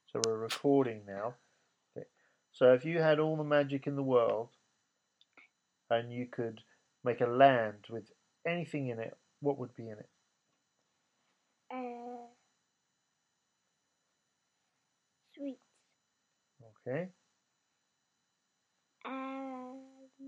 So we're recording now. Okay. So if you had all the magic in the world and you could make a land with anything in it, what would be in it? Sweets. Okay. And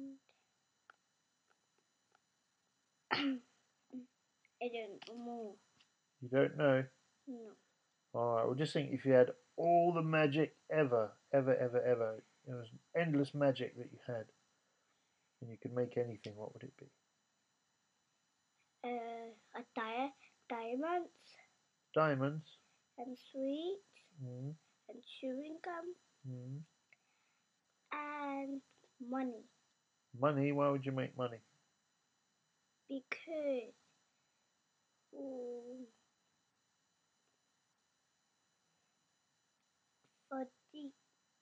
I don't know. You don't know? No. Alright, well just think if you had all the magic ever, ever, it was endless magic that you had, and you could make anything, what would it be? Diamonds Diamonds? and sweets Mm, and chewing gum mm. and money. Money? Why would you make money? Because um, fordi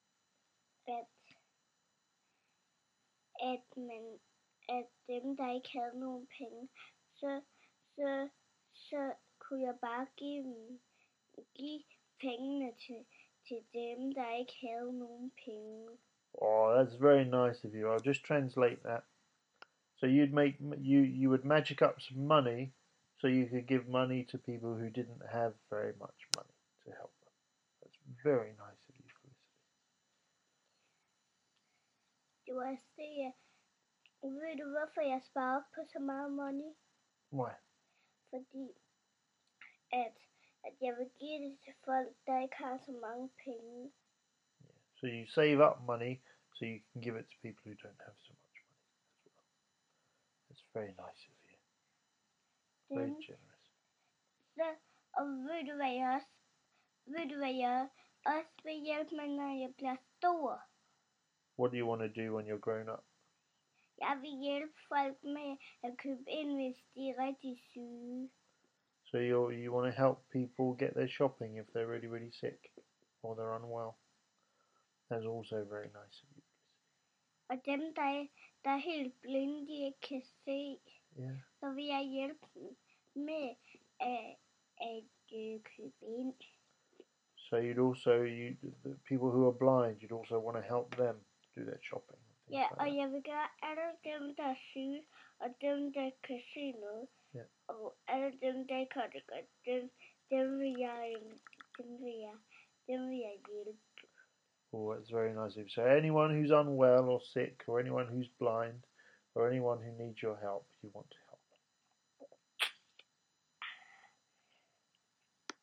at dem, der ikke havde nogen penge, så, så kunne jeg bare give pengene til dem, der ikke havde nogen penge. Oh, that's very nice of you. I'll just translate that. So you would magic up some money so you could give money to people who didn't have very much money to help them. That's very nice of you, Felicity. Det var også det, ved du hvorfor jeg sparer op på så meget money? Why? Fordi at jeg vil give det til folk, der ikke har så mange penge. Yeah. So you save up money so you can give it to people who don't have so much money as well. That's very nice of you. Very generous. Så, og ved du hvad jeg også vil hjælpe med, når jeg bliver stor? What do you want to do when you're grown up? Jeg vil hjælpe folk med at købe ind, hvis de er rigtig syge. So you want to help people get their shopping if they're really, really sick or they're unwell. That's also very nice of you. Og dem, der er helt blinde, de ikke kan se, så vil jeg hjælpe dem med at købe ind. So the people who are blind, you'd also want to help them do their shopping. Ja, og jeg vil gøre alle dem, der er syge, og dem, der kan se noget. Og alle dem, der ikke har det godt, dem vil jeg hjælpe. Oh, that's very nice of you. So anyone who's unwell or sick, or anyone who's blind, or anyone who needs your help, you want to help.